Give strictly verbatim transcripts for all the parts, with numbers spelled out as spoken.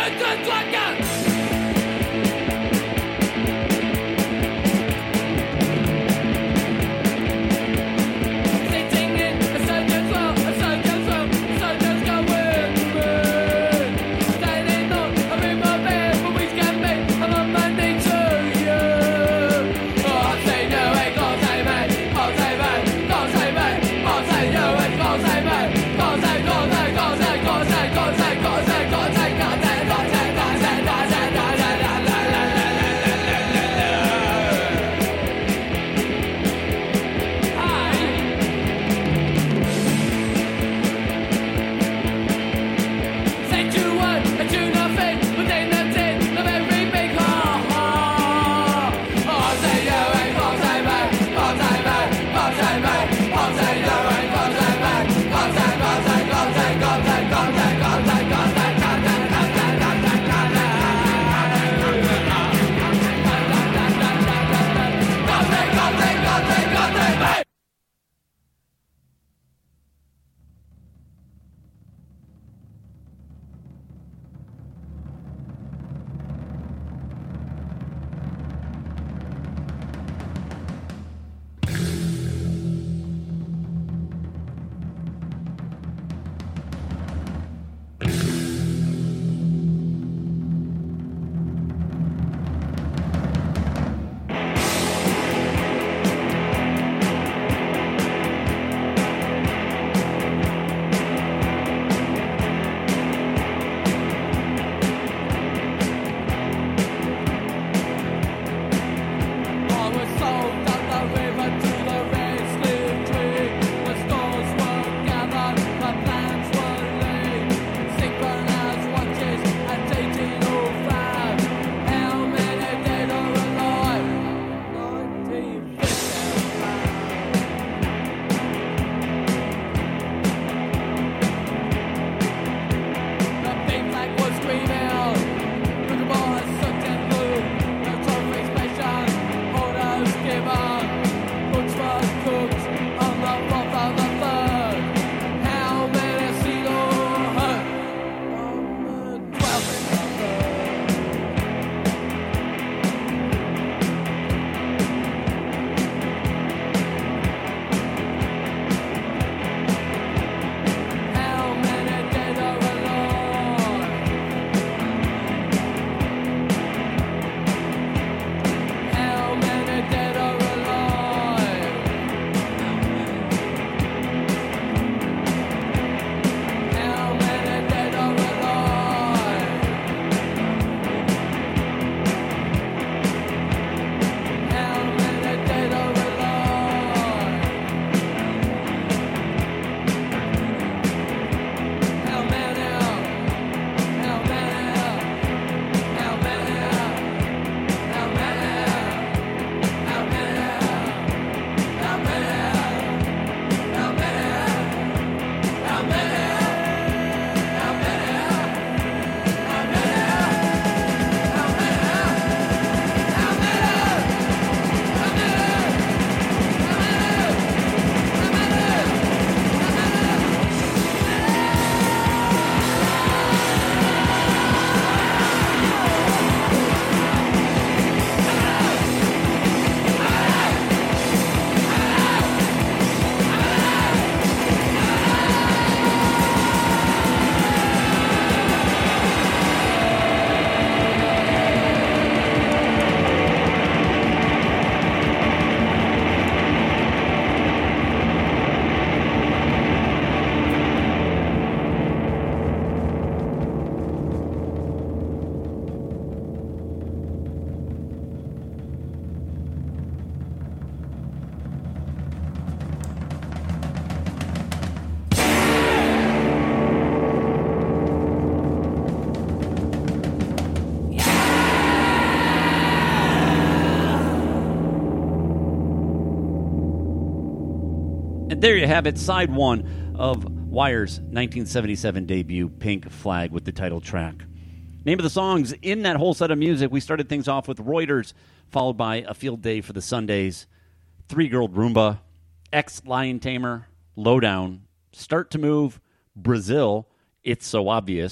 there you have it, side one of Wire's nineteen seventy-seven debut, Pink Flag, with the title track. Name of the songs in that whole set of music, we started things off with Reuters, followed by A Field Day for the Sundays, Three-Girled Roomba, Ex-Lion Tamer, Lowdown, Start to Move, Brazil, It's So Obvious,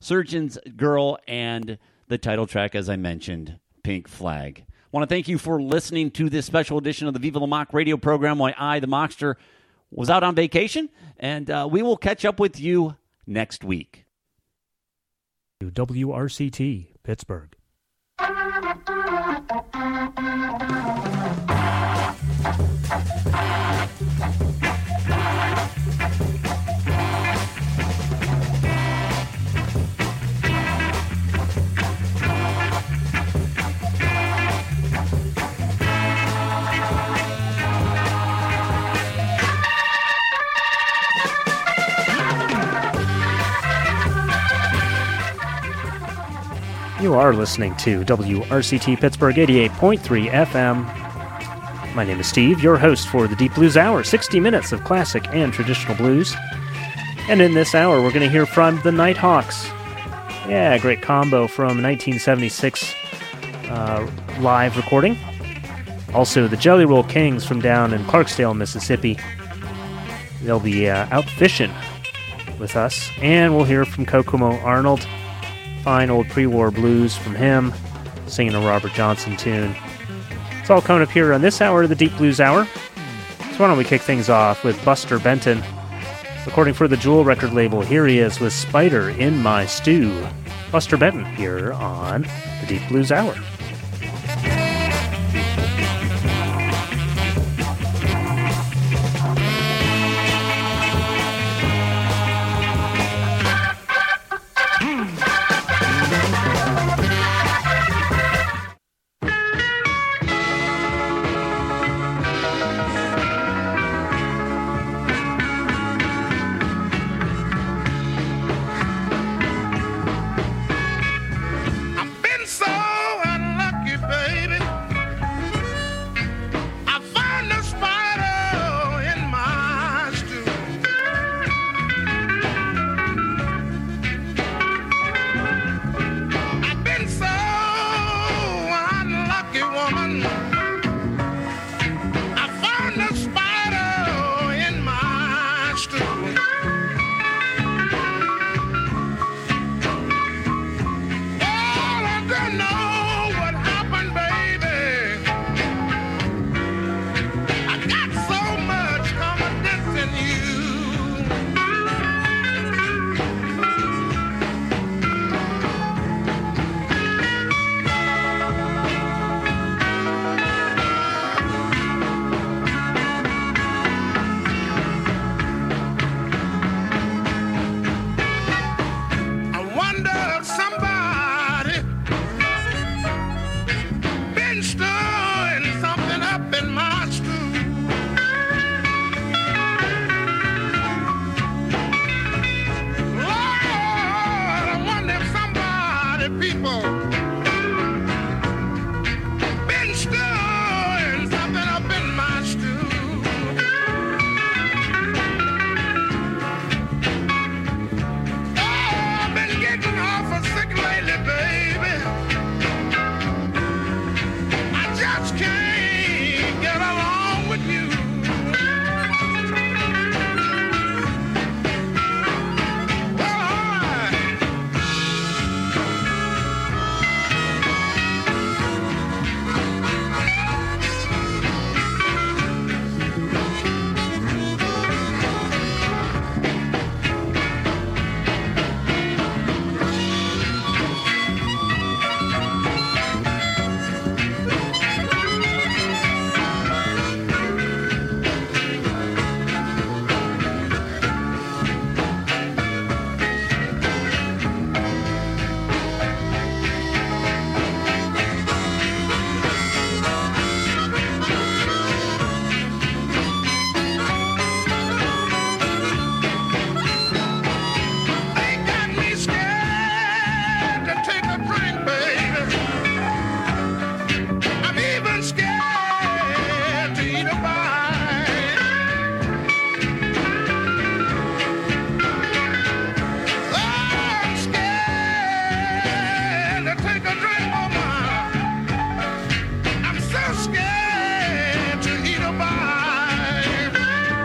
Surgeon's Girl, and the title track, as I mentioned, Pink Flag. I want to thank you for listening to this special edition of the Viva La Mock radio program while I, the Mockster, was out on vacation, and uh, we will catch up with you next week. W R C T, Pittsburgh. You are listening to W R C T Pittsburgh eighty-eight point three F M. My name is Steve, your host for the Deep Blues Hour, sixty minutes of classic and traditional blues. And in this hour, we're going to hear from the Nighthawks. Yeah, great combo from nineteen seventy-six uh, live recording. Also, the Jelly Roll Kings from down in Clarksdale, Mississippi. They'll be uh, out fishing with us. And we'll hear from Kokomo Arnold. Fine old pre-war blues from him, singing a Robert Johnson tune. It's all coming up here on this hour of the Deep Blues Hour. So why don't we kick things off with Buster Benton, recording for the Jewel record label. Here he is with Spider in My Stew. Buster Benton here on the Deep Blues Hour.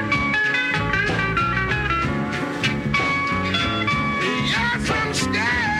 Yes, I'm scared.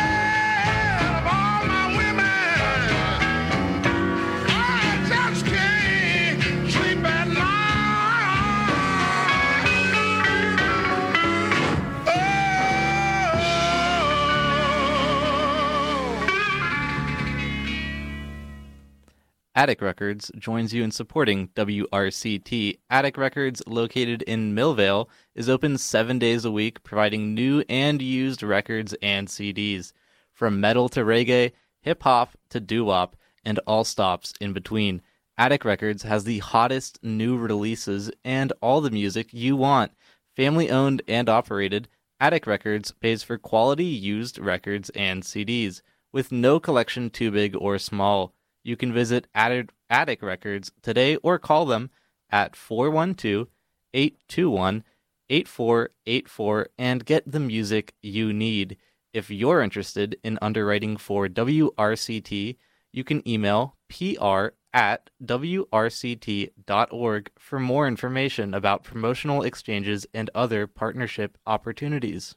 Attic Records joins you in supporting W R C T. Attic Records, located in Millvale, is open seven days a week, providing new and used records and C Ds. From metal to reggae, hip-hop to doo-wop, and all stops in between. Attic Records has the hottest new releases and all the music you want. Family-owned and operated, Attic Records pays for quality used records and C Ds, with no collection too big or small. You can visit Attic Records today or call them at four one two, eight two one, eight four eight four and get the music you need. If you're interested in underwriting for W R C T, you can email pr at w r c t dot org for more information about promotional exchanges and other partnership opportunities.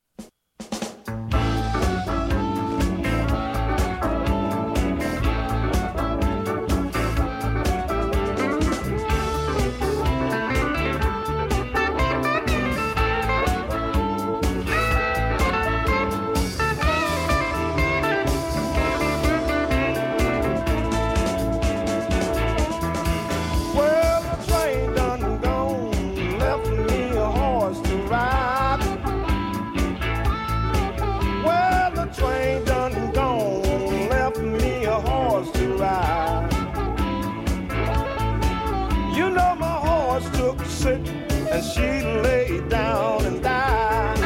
And she lay down and died.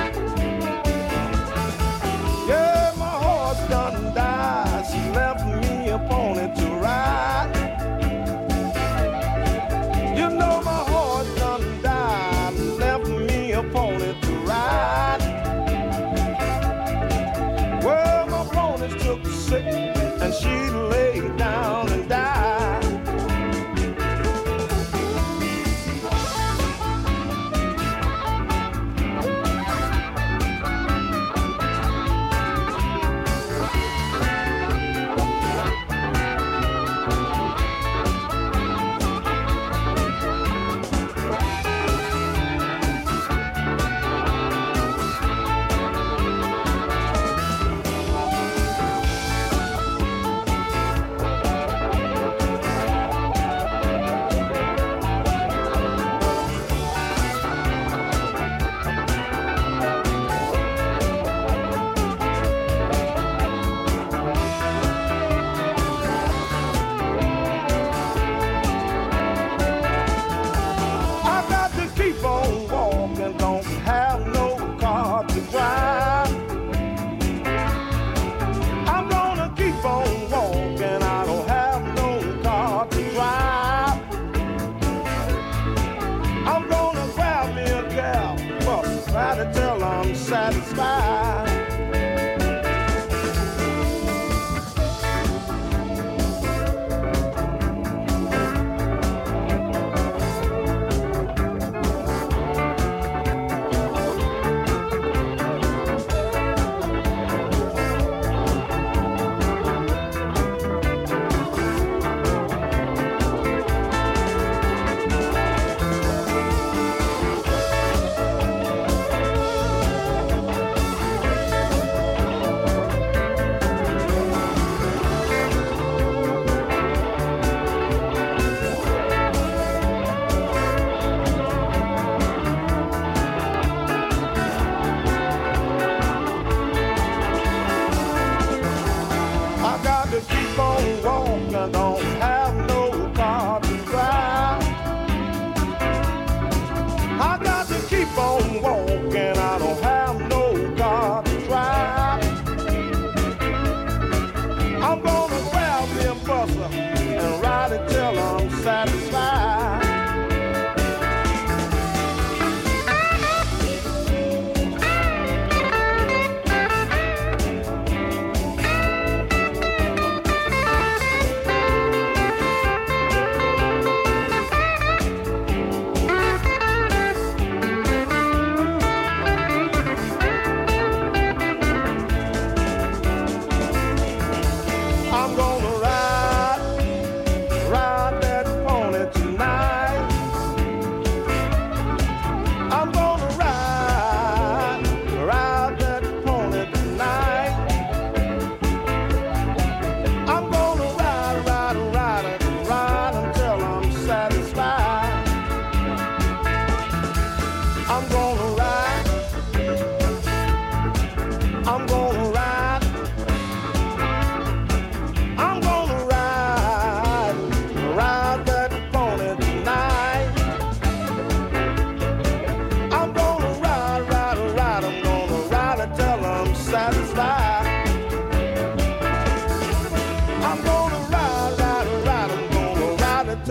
Yeah, my horse done died. She left me a pony to ride. You know my horse done died. Left me a pony to ride. Well, my ponies took sick and she lay down and died.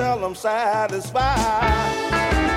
seldom satisfied.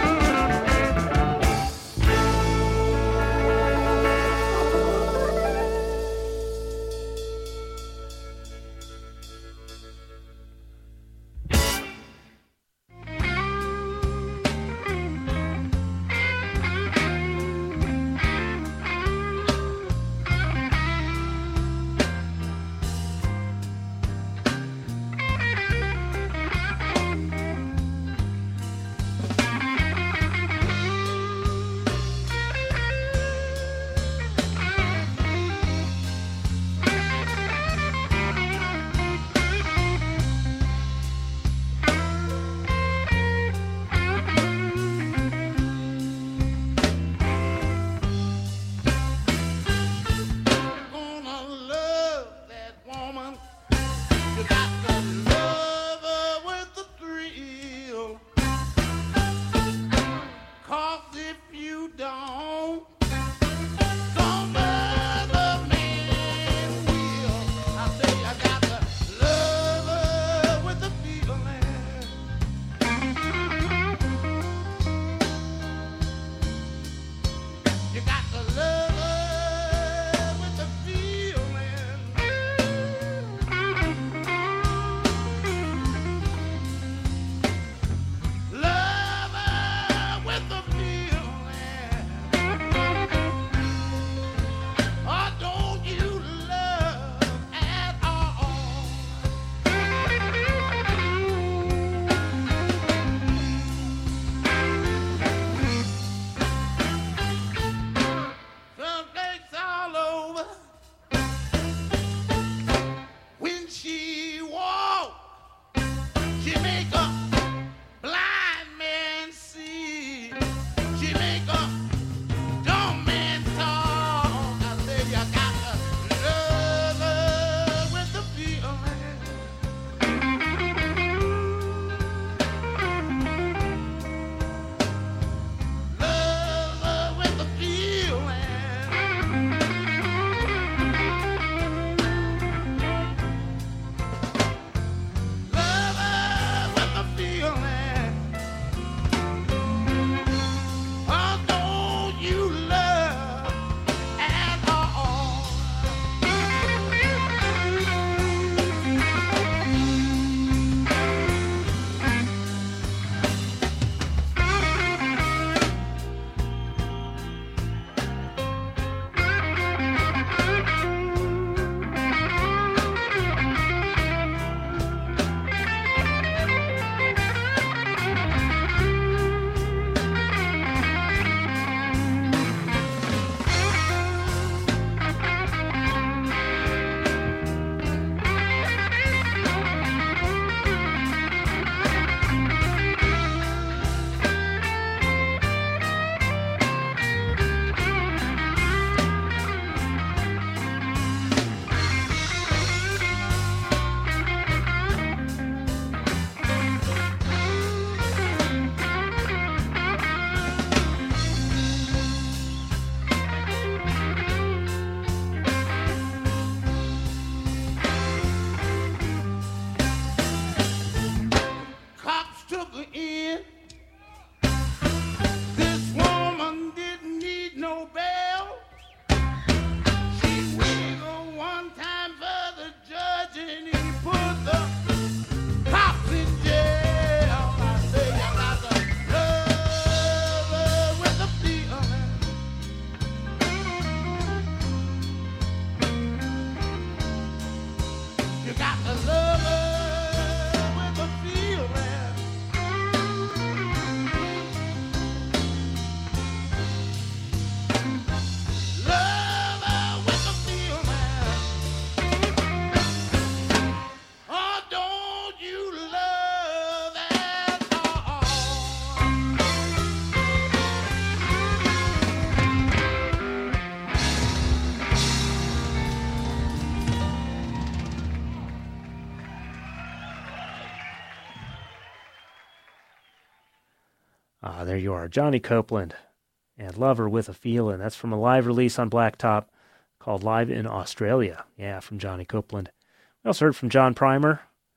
Ah, there you are, Johnny Copeland and Lover with a Feelin'. That's from a live release on Blacktop called Live in Australia. Yeah, from Johnny Copeland. We also heard from John Primer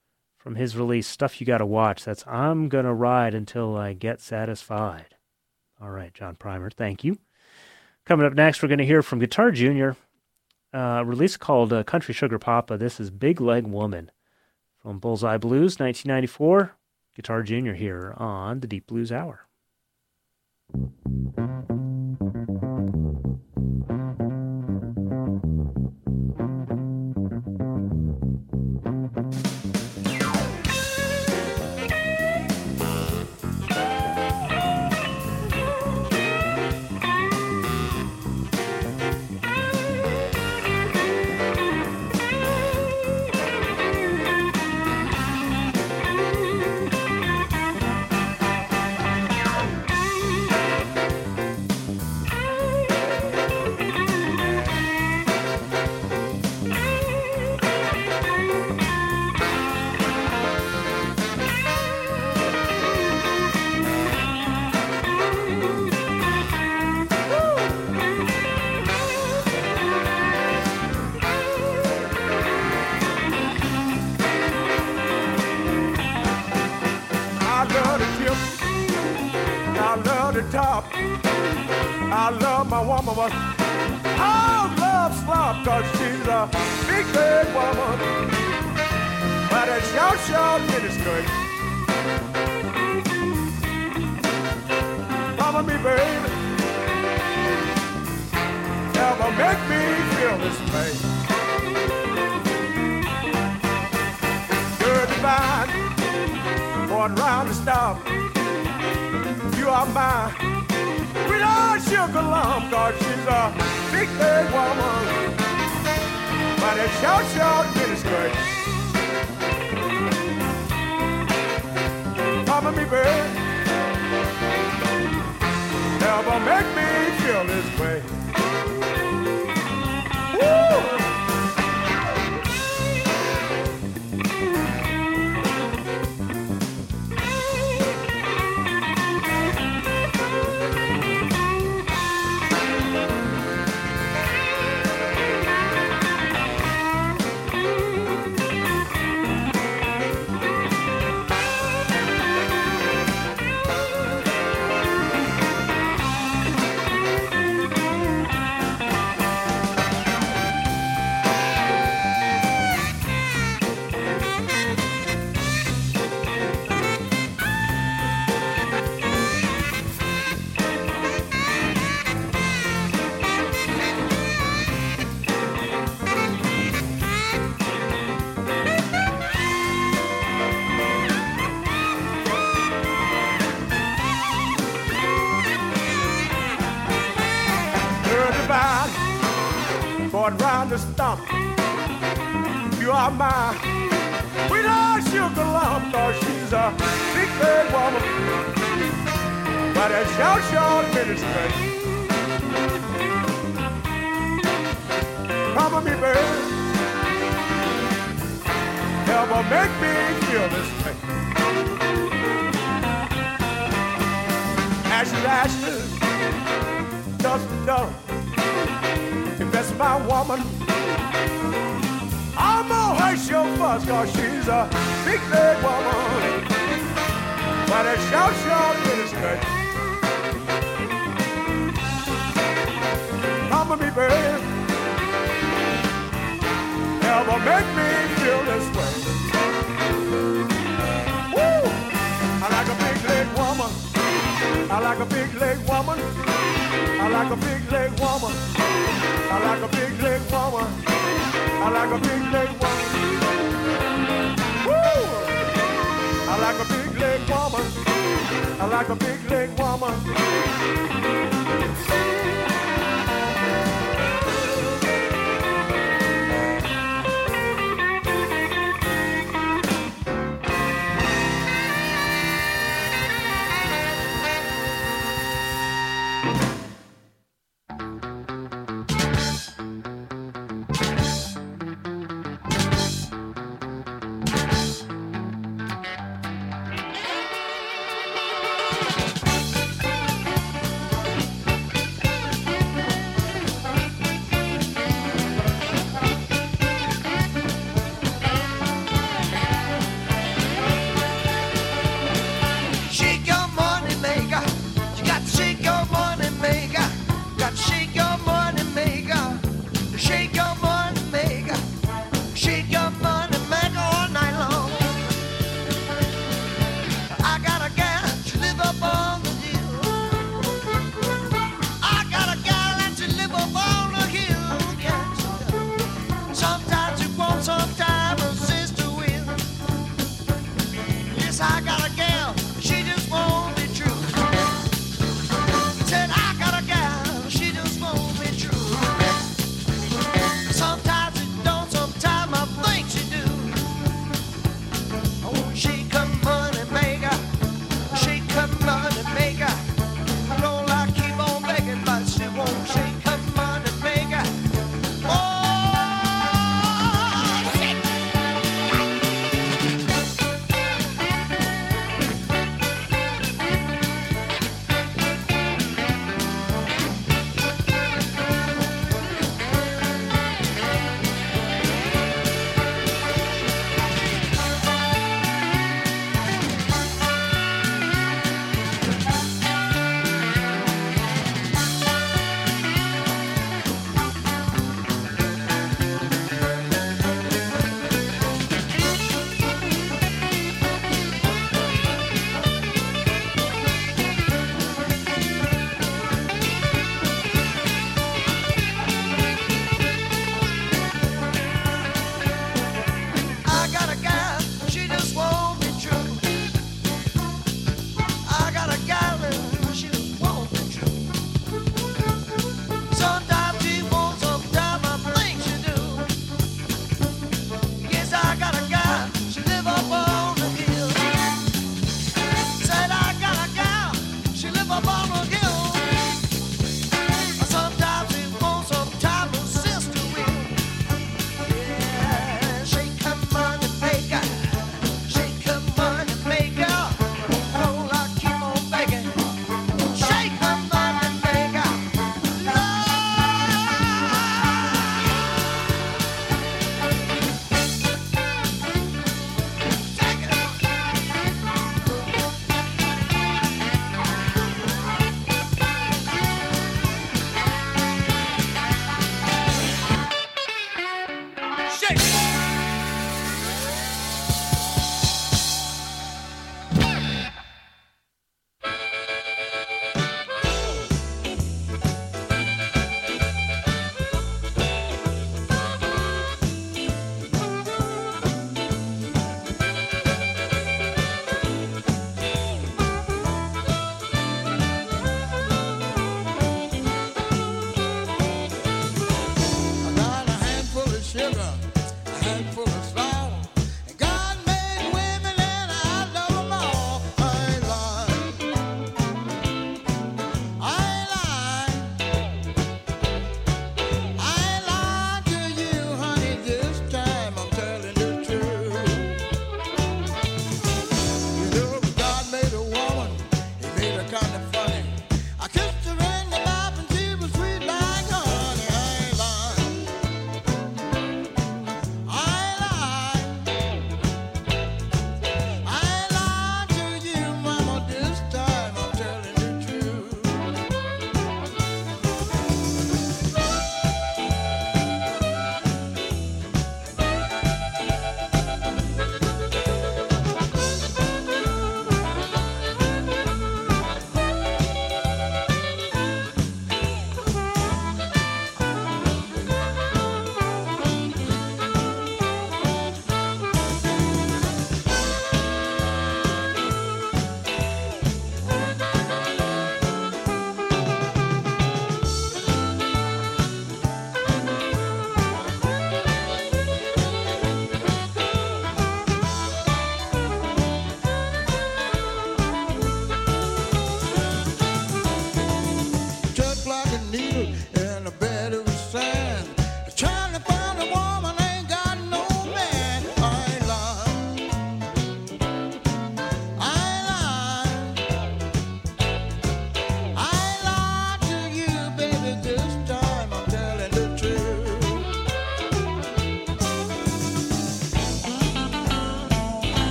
from his release, Stuff You Gotta Watch. That's I'm Gonna Ride Until I Get Satisfied. All right, John Primer, thank you. Coming up next, we're going to hear from Guitar Junior, uh, a release called uh, Country Sugar Papa. This is Big Leg Woman from Bullseye Blues, nineteen ninety-four. Guitar Junior here on the Deep Blues Hour. I love my woman, but I love slop, cause she's a big leg woman. But a short, short miniskirt. Mama, me, baby, never make me feel this way. You're divine, going round the stop. You are mine. We don't sugar lump, cause she's a big leg woman. But a short, short miniskirt. Mama, me, baby, never make me feel this way. Woo! Round the stump, you are mine. We don't sugar lump, cause she's a big leg woman. But a short, short miniskirt. Mama, me, baby, never make me feel this way. Ashes, ashes, dust, dust. If that's my woman, I'm gonna hush your fuss, cause she's a big leg woman. But a short, short miniskirt. Mama, me, baby, never make me feel this way. Woo! I like a big leg woman. I like a big leg woman. I like a big leg woman. I like a big leg woman. I like a big leg woman. Woo! I like a big leg woman. I like a big leg woman.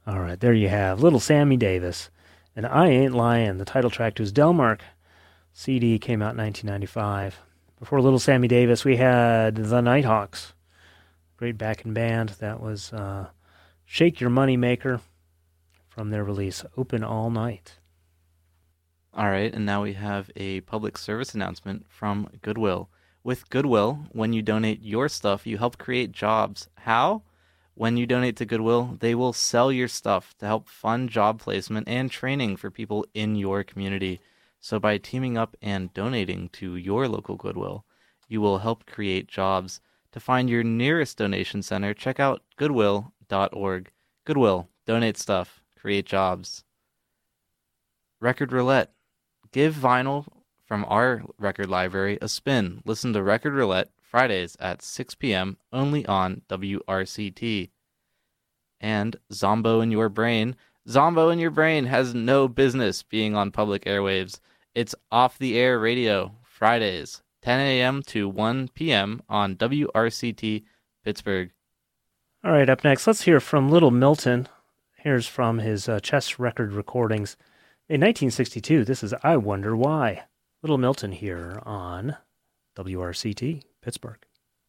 All right, there you have Little Sammy Davis. And I Ain't Lying, the title track to his Delmark C D, came out in nineteen ninety-five. Before Little Sammy Davis, we had the Nighthawks. Great backing band. That was uh, Shake Your Money Maker from their release, Open All Night. All right, and now we have a public service announcement from Goodwill. With Goodwill, when you donate your stuff, you help create jobs. How? When you donate to Goodwill, they will sell your stuff to help fund job placement and training for people in your community. So by teaming up and donating to your local Goodwill, you will help create jobs. To find your nearest donation center, check out goodwill dot org. Goodwill, donate stuff, create jobs. Record Roulette. Give vinyl from our record library a spin. Listen to Record Roulette Fridays at six p.m. only on W R C T. And Zombo in Your Brain. Zombo in Your Brain has no business being on public airwaves. It's off-the-air radio, Fridays, ten a.m. to one p.m. on W R C T Pittsburgh. All right, up next, let's hear from Little Milton. Here's from his uh, chess record recordings. In nineteen sixty-two, this is I Wonder Why. Little Milton here on W R C T Pittsburgh.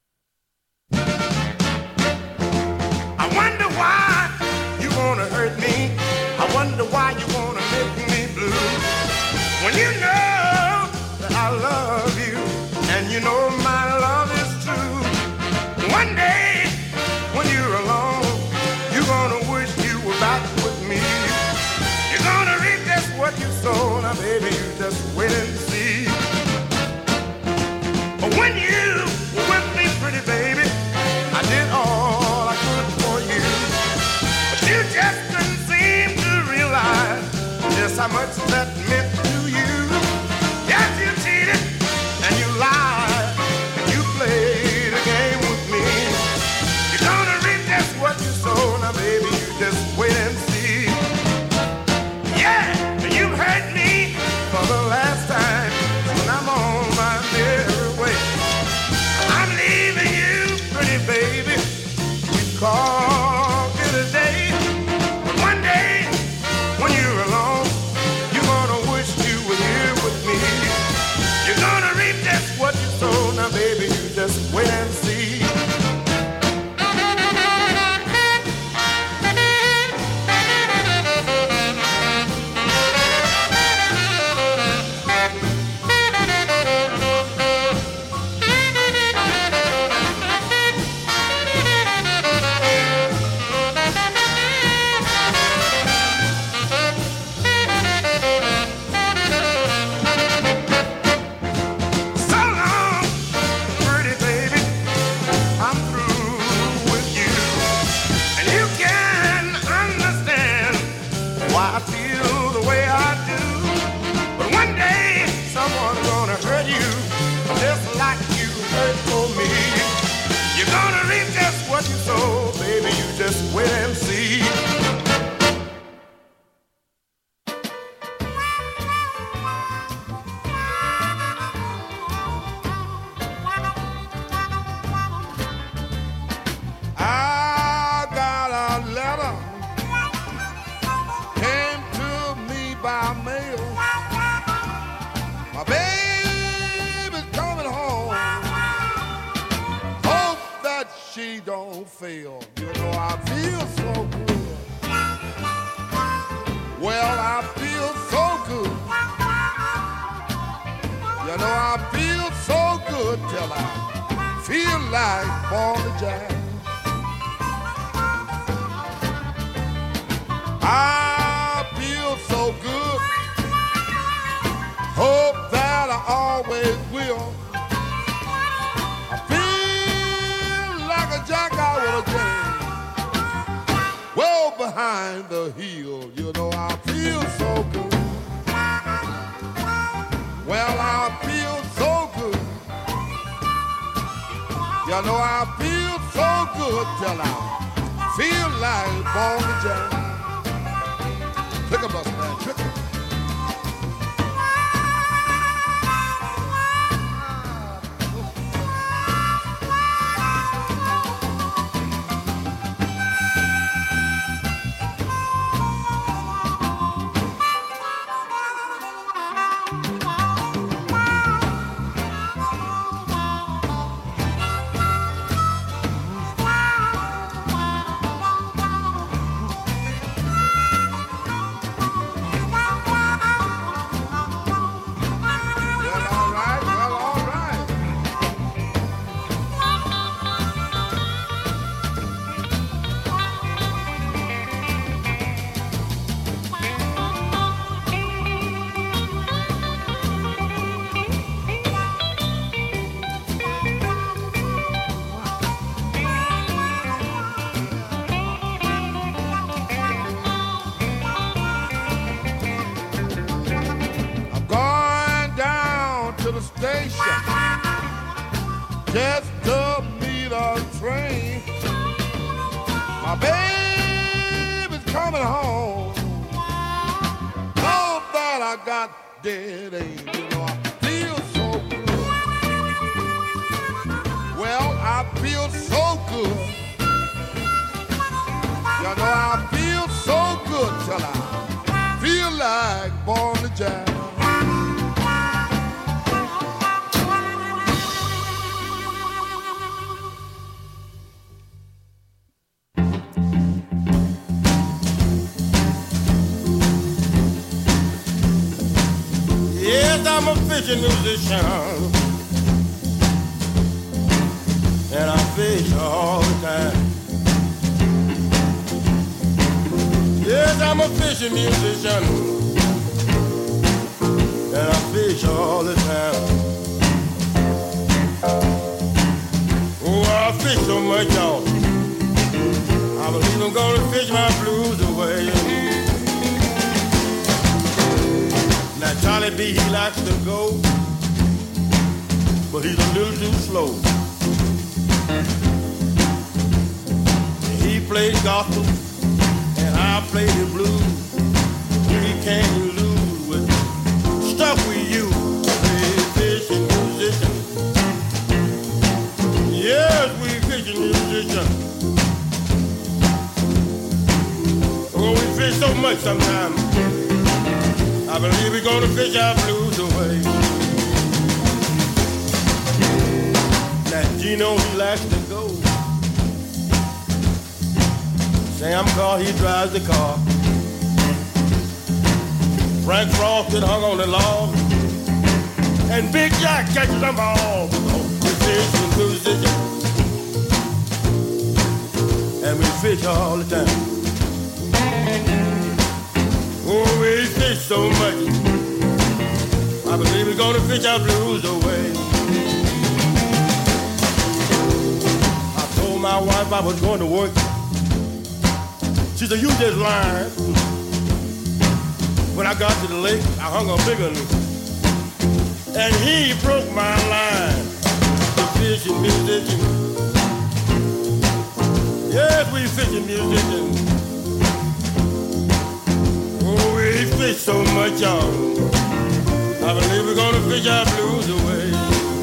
I wonder why you wanna hurt me. I wonder why you wanna make me blue. When you know that I love you, and you know my love is true. One day, when you're alone, you're gonna wish you were back with me. You're gonna reap just what you sow. Now baby, you just wait and see. But when you were with me, pretty baby, I did all I could for you. But you just couldn't seem to realize just how much that meant to you. Yes, you cheated and you lied and you played a game with me. You're gonna reap just what you sow. Now baby, you just wait and see. Yeah, you've hurt me for the last time when I'm on my merry way. I'm leaving you, pretty baby. We call it a day. But one day, when you're alone, you're gonna wish you were here with me. You're gonna reap just what you sow. Now baby, you just wait and see. So, baby, you just wait and see. I got a letter, came to me by mail. My baby's coming home. Hope that she don't fail. You know I feel so good. Well, I feel so good. You know I feel so good till I feel like Bonnie Jack. I feel so good. Hope that I always will. Jack out again, well behind the hill. You know I feel so good. Well, I feel so good. You know I feel so good till I feel like Bonnie Jack. Trick 'em, bus man, trick 'em. dead angel. You know, I feel so good. Well, I feel so good. You know, I feel so good till I feel like born to jive. Yes, I'm a fishing musician, and I fish all the time. Yes, I'm a fishing musician, and I fish all the time. Oh, I fish so much, y'all. I believe I'm gonna fish my blues away. Now Charlie B, he likes to go, but he's a little too slow. He plays gospel, and I play the blues. We can't lose with stuff we use. We fishing musician. Yes, we fishing musician. Oh, we fish so much sometimes. I believe we're gonna fish our blues away. Now Gino, he likes to go. Sam Carr, he drives the car. Frank Frost is hung on the log. And Big Jack catches them all. We fish and musician. And we fish all the time. Oh, we fish so much. I believe we're gonna fish our blues away. I told my wife I was going to work. She said, you just lying. When I got to the lake, I hung a big one. And he broke my line. The fishing musician. Yes, we fishing musicians. Oh, we fish so much, y'all. I believe we're gonna fish our blues away.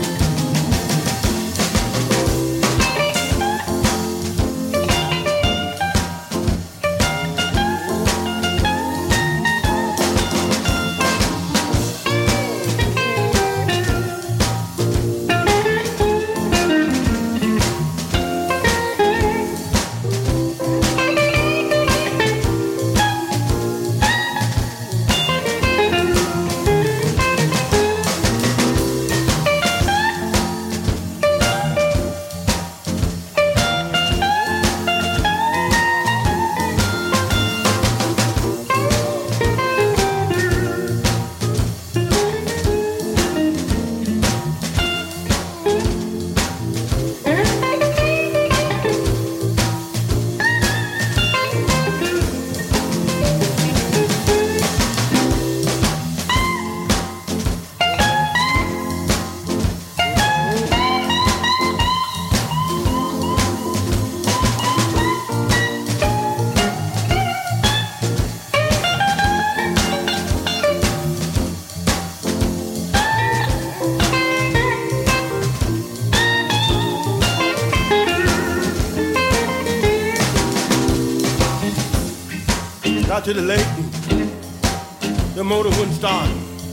Got to the lake, the motor wouldn't start.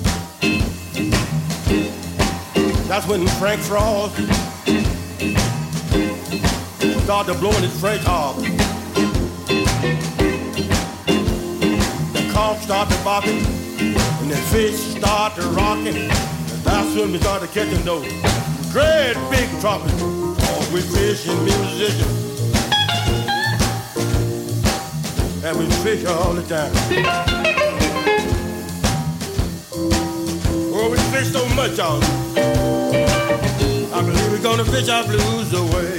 That's when Frank Frost started blowing his freight off. The cork started barking, and the fish started rocking. And that's when we started catching those great big trumpets. Oh, we fishing musicians. And we fish all the time. Oh, we fish so much, y'all. I believe we're gonna fish our blues away.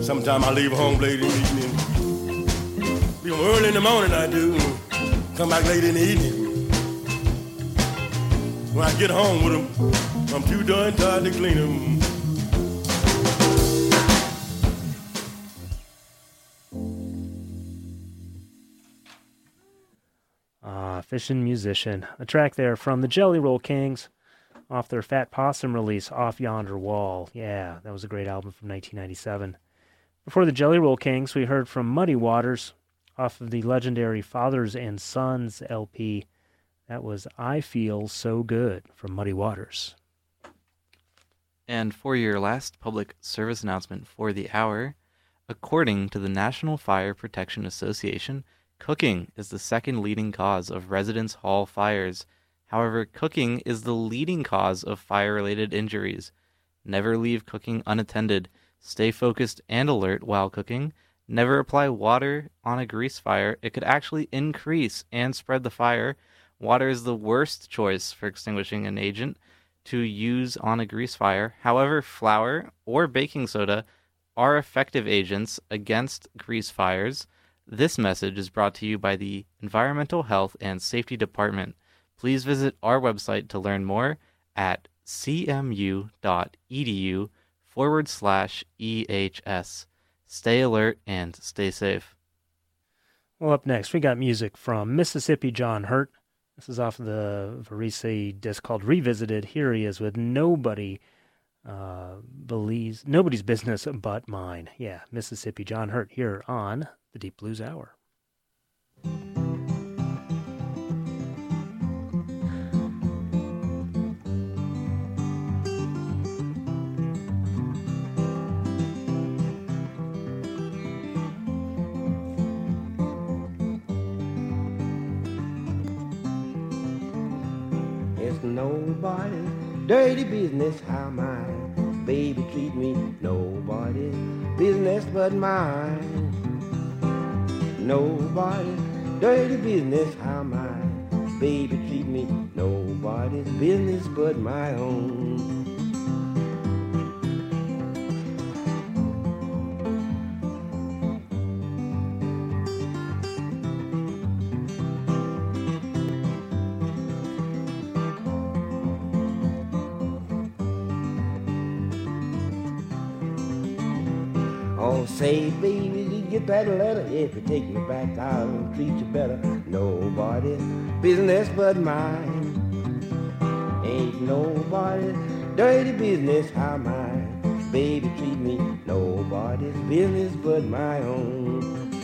Sometimes I leave home late in the evening. Leave home early in the morning, I do. Come back late in the evening. When I get home with them, I'm too darn tired to clean them. Ah, Fishin' Musician. A track there from the Jelly Roll Kings off their Fat Possum release, Off Yonder Wall. Yeah, that was a great album from nineteen ninety-seven. Before the Jelly Roll Kings, we heard from Muddy Waters off of the legendary Fathers and Sons L P. That was I Feel So Good from Muddy Waters. And for your last public service announcement for the hour, according to the National Fire Protection Association, cooking is the second leading cause of residence hall fires. However, cooking is the leading cause of fire-related injuries. Never leave cooking unattended. Stay focused and alert while cooking. Never apply water on a grease fire. It could actually increase and spread the fire. Water is the worst choice for extinguishing an agent to use on a grease fire. However, flour or baking soda are effective agents against grease fires. This message is brought to you by the Environmental Health and Safety Department. Please visit our website to learn more at cmu.edu forward slash EHS. Stay alert and stay safe. Well, up next, we got music from Mississippi John Hurt. This is off of the Varese disc called Revisited. Here he is with Nobody uh, Believes, Nobody's Business But Mine. Yeah, Mississippi John Hurt here on the Deep Blues Hour. Nobody's dirty business how my baby treat me. Nobody's business but mine. Nobody's dirty business how my baby treat me. Nobody's business but my own. Say, baby, did you get that letter? If you take me back, I'll treat you better. Nobody's business but mine. Ain't nobody's dirty business how my baby treat me. Nobody's business but my own.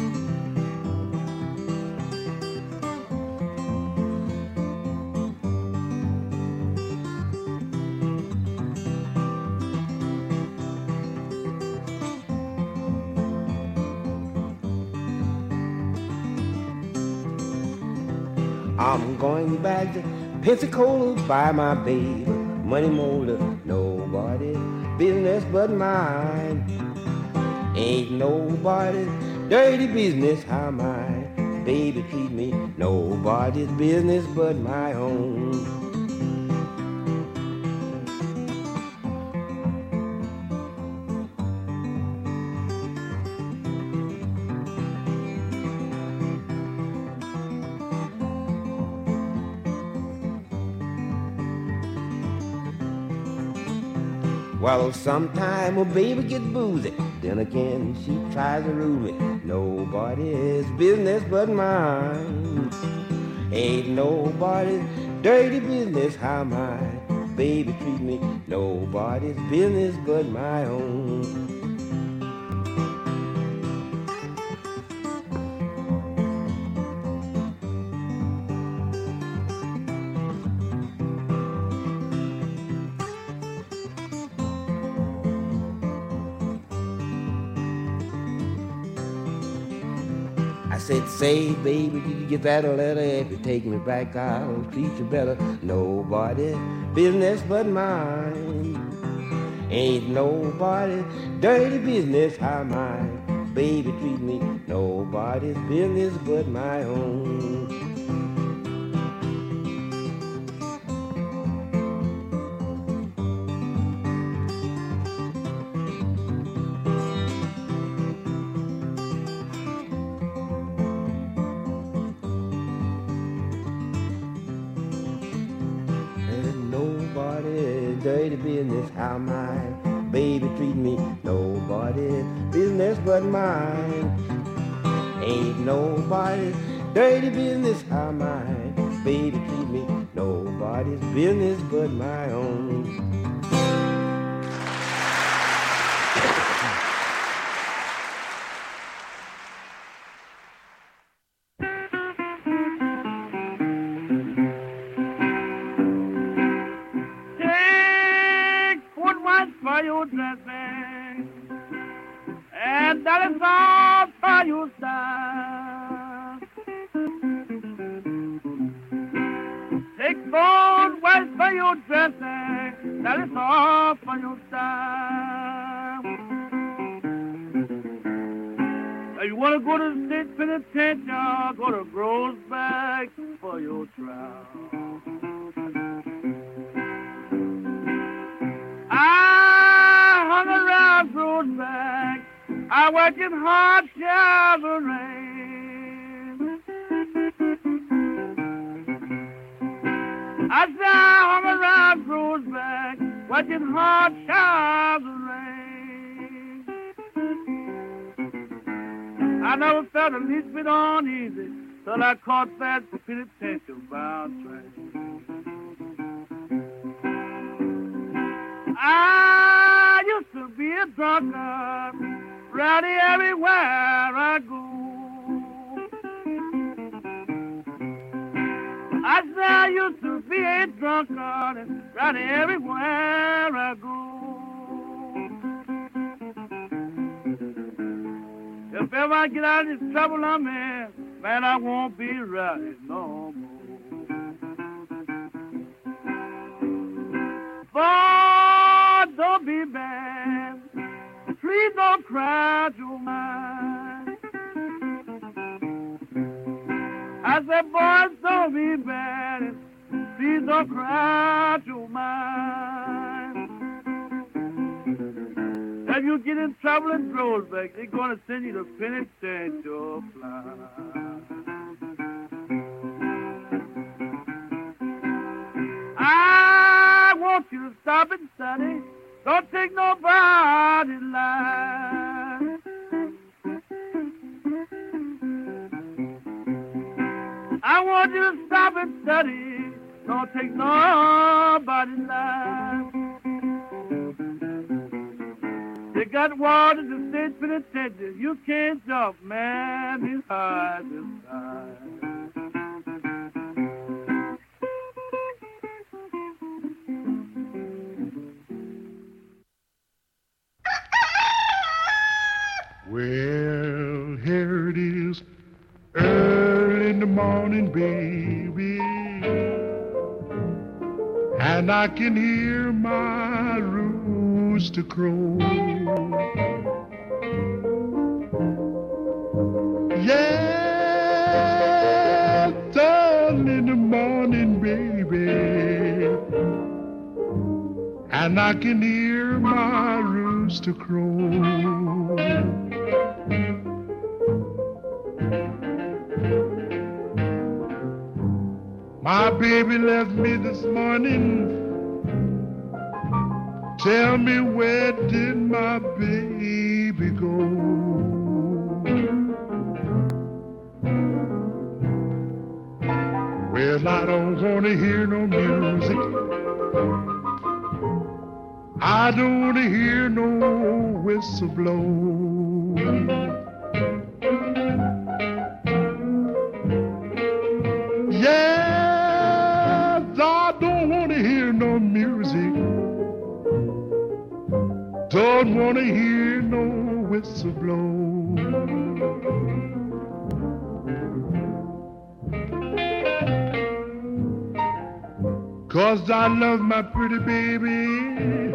I'm going back to Pensacola by my baby, money molder. Nobody's business but mine. Ain't nobody's dirty business how my baby treat me. Nobody's business but my own. Well, sometime a baby get boozy, then again she tries to rule me. Nobody's business but mine. Ain't nobody's dirty business how my baby treat me. Nobody's business but my own. Said, say, baby, did you get that letter? If you take me back, I'll treat you better. Nobody's business but mine. Ain't nobody's dirty business how my baby treat me. Nobody's business but my own. dirty business how my baby treat me. Nobody's business but mine. Ain't nobody's dirty business how my baby treat me. Nobody's business but my own. For your dressing, and that is all for your style. Take gold white for your dressing, that is all for your style. Now you want to go to the state penitentiary, go to Groesbeck for your trial. I hung around Groesbeck, I worked in hard shower rain. I said I hung around Groesbeck, working hard shower rain. I never felt the least bit uneasy till I caught that penitentiary bound train. I used to be a drunkard, rowdy everywhere I go. I said I used to be a drunkard and rowdy everywhere I go. If ever I get out of this trouble I'm in, man, I won't be rowdy no more. Boy, don't be bad. Please don't cry your mind. I said, boys, don't be bad. Please don't cry your mind. If you get in trouble in Groesbeck, they're going to send you to penitentiary fly. I want you to stop and study. Don't take nobody's life. I want you to stop and study. Don't take nobody's life. You got water to state penitentiary. You can't jump, man. It's hard to die. Well, here it is, early in the morning, baby, and I can hear my rooster crow. Yeah, early in the morning, baby, and I can hear my rooster crow. My baby left me this morning. Tell me, where did my baby go? Well, I don't want to hear no music. I don't want to hear no whistle blow. Yes, I don't want to hear no music. Don't want to hear no whistle blow. 'Cause I love my pretty baby,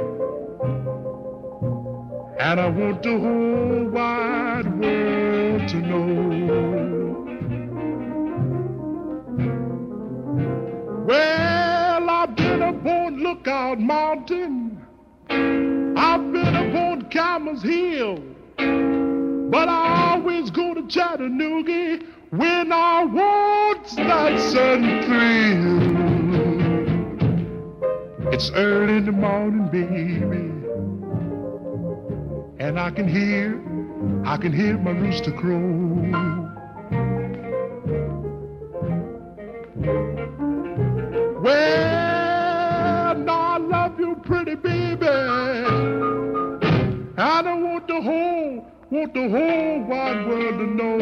and I want the whole wide world to know. Well, I've been up on Lookout Mountain, I've been up on Camel's Hill, but I always go to Chattanooga when I want that sudden thrill. It's early in the morning, baby, and I can hear, I can hear my rooster crow. Well, now I love you, pretty baby. I don't want the whole, want the whole wide world to know.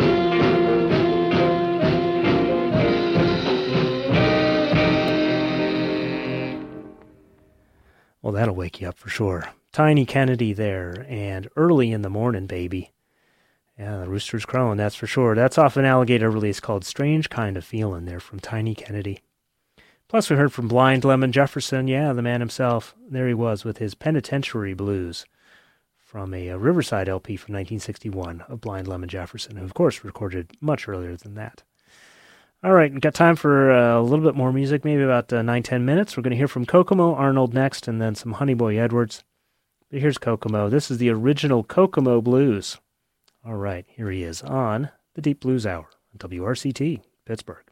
Well, that'll wake you up for sure. Tiny Kennedy there, and Early in the Morning, baby. Yeah, the rooster's crowing, that's for sure. That's off an Alligator release called Strange Kind of Feeling there from Tiny Kennedy. Plus, we heard from Blind Lemon Jefferson. Yeah, the man himself. There he was with his Penitentiary Blues from a, a Riverside L P from nineteen sixty-one of Blind Lemon Jefferson, who, of course, recorded much earlier than that. All right, we've got time for uh, a little bit more music, maybe about uh, nine, ten minutes. We're going to hear from Kokomo Arnold next, and then some Honey Boy Edwards. But here's Kokomo. This is the original Kokomo Blues. All right, here he is on the Deep Blues Hour on W R C T, Pittsburgh.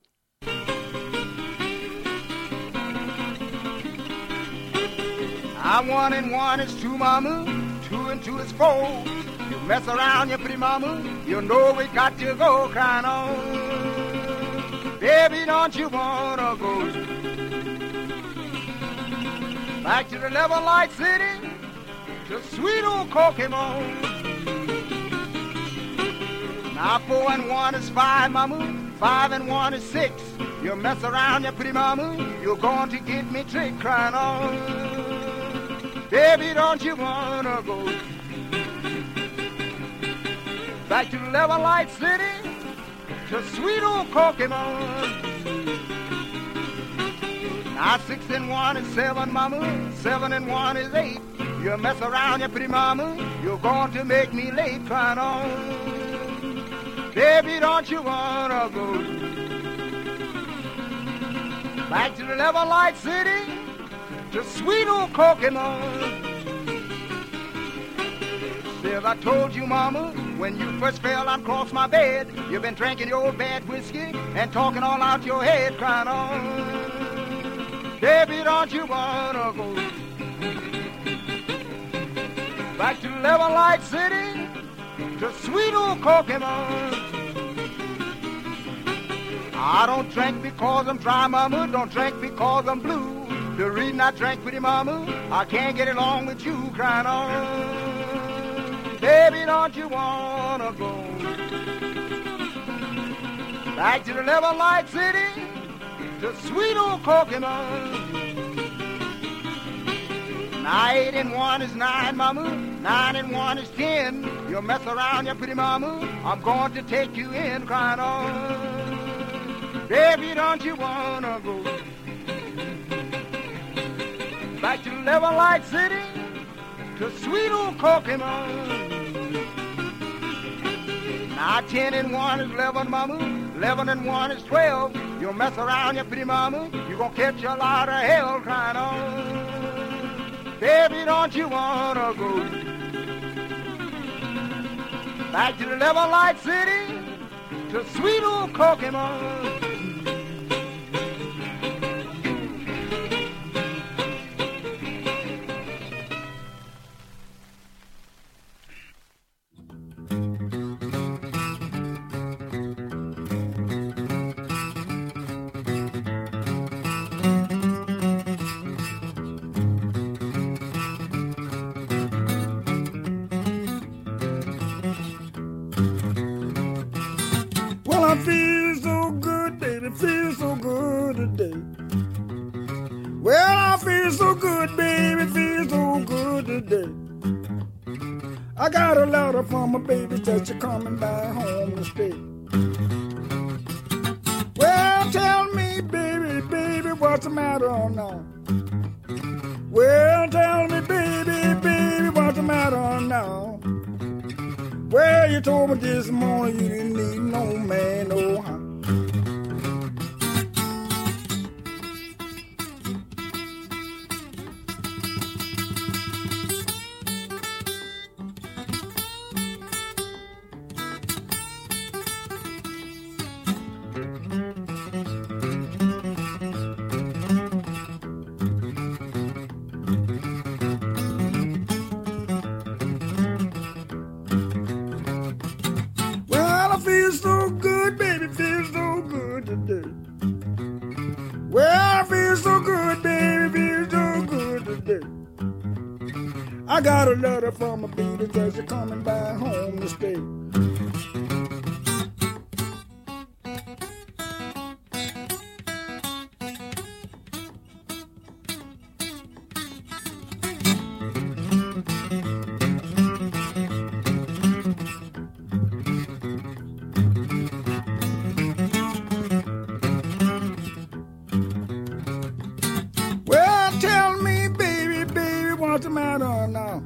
I one and one is two, mama, two and two is four. You mess around, you pretty mama, you know we got to go, crying on. Baby, don't you wanna go back to the Level Light City, to sweet old Kokomo? Now four and one is five, mama, five and one is six. You mess around, you pretty mama, you're going to get me tricked, crying on. Baby, don't you wanna go back to Level Light City, to sweet old Kokomo? Now six and one is seven, mama, seven and one is eight. You mess around, you pretty mama, you're going to make me late, crying on. Baby, don't you wanna go back to the Level Light City, to sweet old Kokomo? Still, I told you, mama, when you first fell across my bed, you've been drinking your old bad whiskey and talking all out your head, crying on. Baby, don't you wanna go back to Level Light City, to sweet old Kokomo? I don't drink because I'm dry, mama, don't drink because I'm blue. The reason I drink with you, mama, I can't get along with you, crying on. Baby, don't you wanna go back to the Level Light City, to sweet old Kokomo? Now eight and one is nine, mama, nine and one is ten. You'll mess around, you pretty mama, I'm going to take you in, crying on. Baby, don't you wanna go back to Level Light City, to sweet old Kokomo? Now ten and one is eleven, mama, eleven and one is twelve. You'll mess around, you pretty mama, you're gonna catch a lot of hell, crying on. Baby, don't you wanna go back to the Level Light City, to sweet old Kokomo? I feel so good, baby, feel so good today. Well, I feel so good, baby, feel so good today. I got a letter from my baby that you're coming back home to stay. Well, tell me, baby, baby, what's the matter now? Well, tell me, baby, baby, what's the matter now? Well, you told me this morning you didn't need no man, no how. I got a letter from a baby that she's coming back home to stay. Well, tell me, baby, baby, what's the matter now?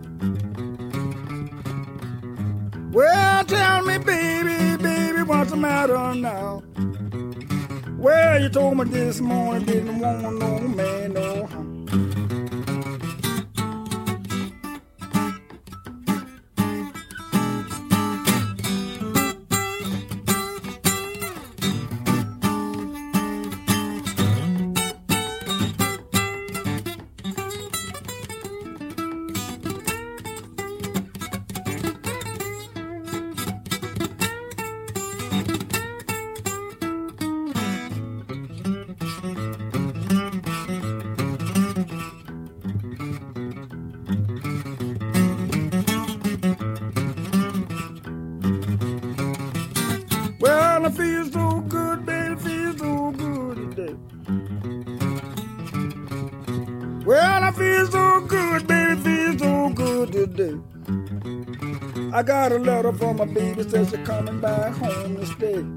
Well, tell me, baby, baby, what's the matter now? Well, you told me this morning didn't want no man, no. Well, I feel so good, baby, feel so good today. Well, I feel so good, baby, feel so good today. I got a letter from my baby, says she's coming back home to stay.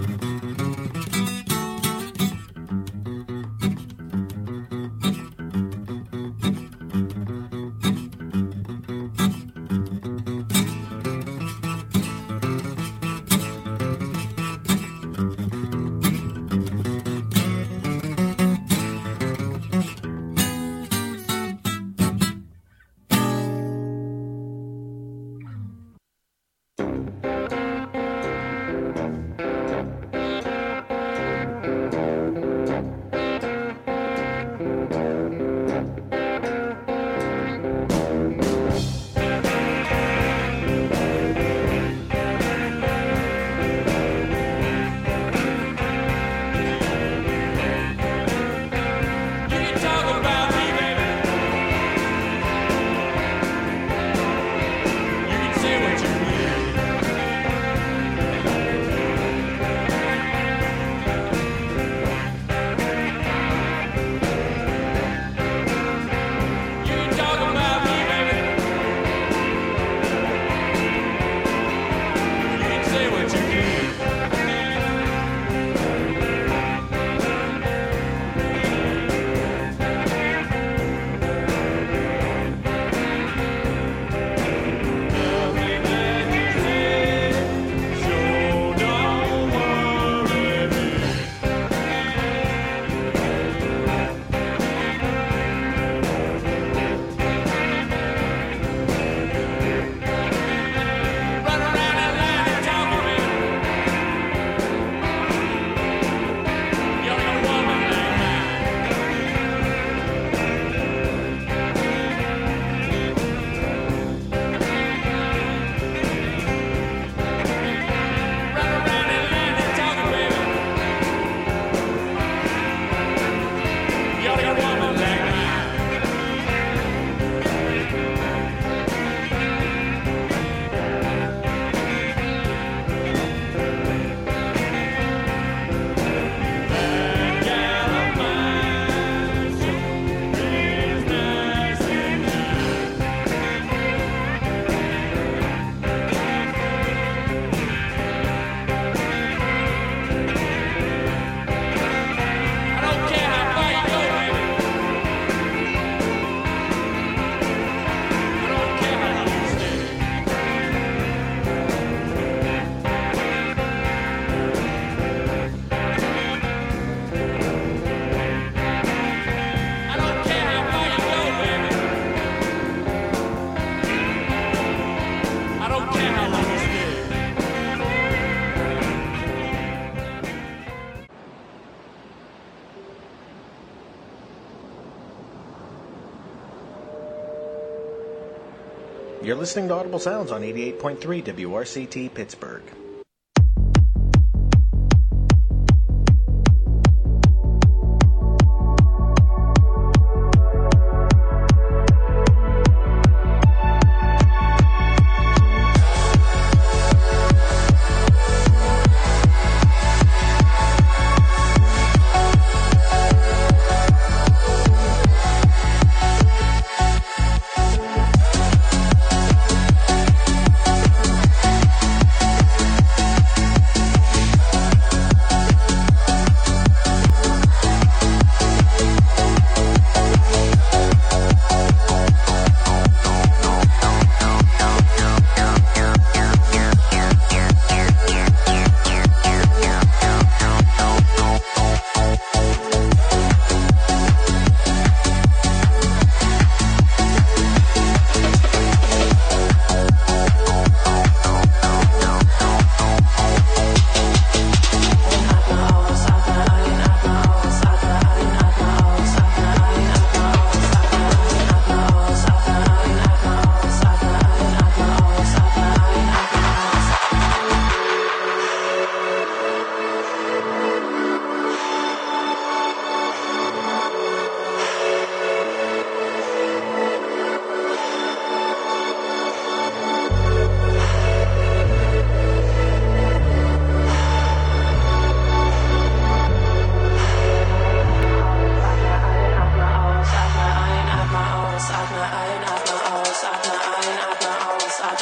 You're listening to Audible Sounds on eighty-eight point three W R C T Pittsburgh.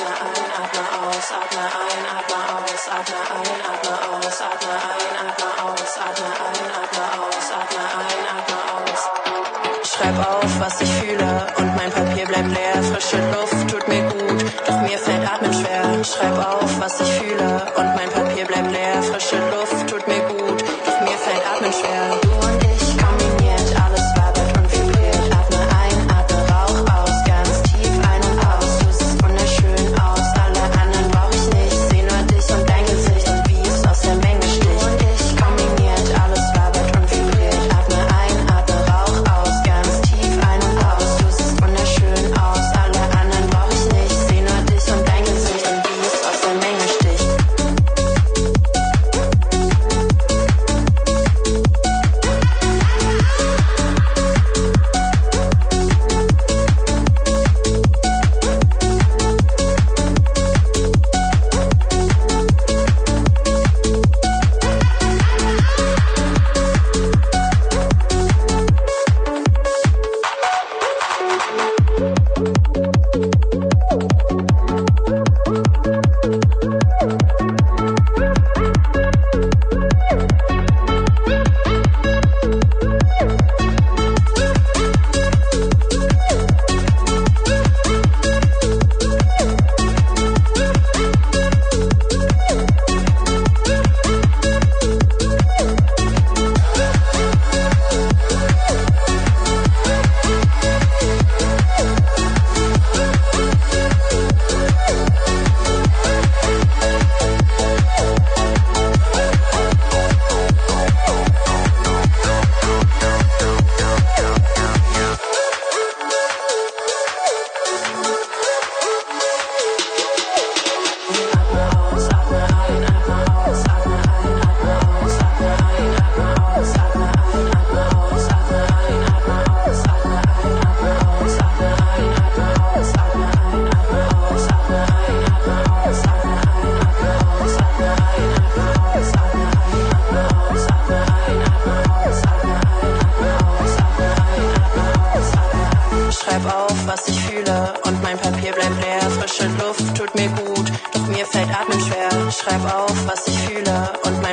Schreib auf, was ich fühle und mein Papier bleibt leer. Frische Luft tut mir gut, doch mir fällt Atmen schwer. Schreib auf, was ich fühle und mein Papier bleibt leer. Frische Luft tut mir gut, doch mir fällt Atmen schwer. Du und ich kombiniert, alles wabert und vibriert. Atme ein, atme Rauch aus, ganz tief ein und aus. Du siehst wunderschön aus, alle anderen brauch ich nicht. Seh nur dich und dein Gesicht und wie es aus der Menge sticht. Du und ich kombiniert, alles wabert und vibriert. Atme ein, atme Rauch aus, ganz tief ein und aus. Du siehst wunderschön aus, alle anderen brauch ich nicht. Seh nur dich und dein Gesicht und wie es aus der Menge sticht. Schreib auf, was ich fühle und mein Papier bleibt leer. Frische Luft tut mir gut, doch mir fällt Atmen schwer. Schreib auf, was ich fühle und mein